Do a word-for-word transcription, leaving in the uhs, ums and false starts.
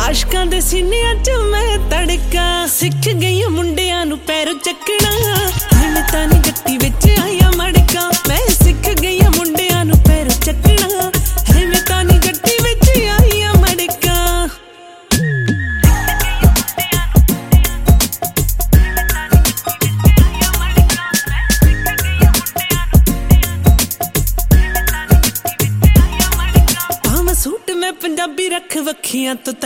आशकां दे सीनियां च मैं तड़का सिख गई मुंडियां नू पैरों चकना मैं तां नी गट्टी विच आया मड़का मैं सिख गई मुंडियां नू पैरों चकना मैं तां नी गट्टी विच आया मड़का सूट मैं पंजाबी रख वखियां तो